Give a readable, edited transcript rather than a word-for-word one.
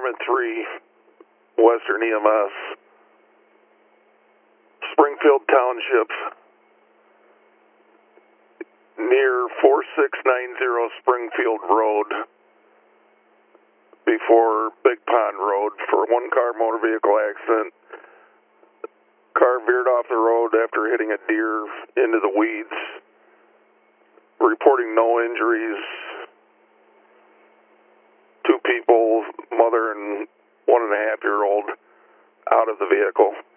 Department 3, Western EMS, Springfield Township, near 4690 Springfield Road, before Big Pond Road, for a one-car motor vehicle accident. Car veered off the road after hitting a deer into the weeds, reporting no injuries. 2 people, mother and 1.5-year-old, out of the vehicle.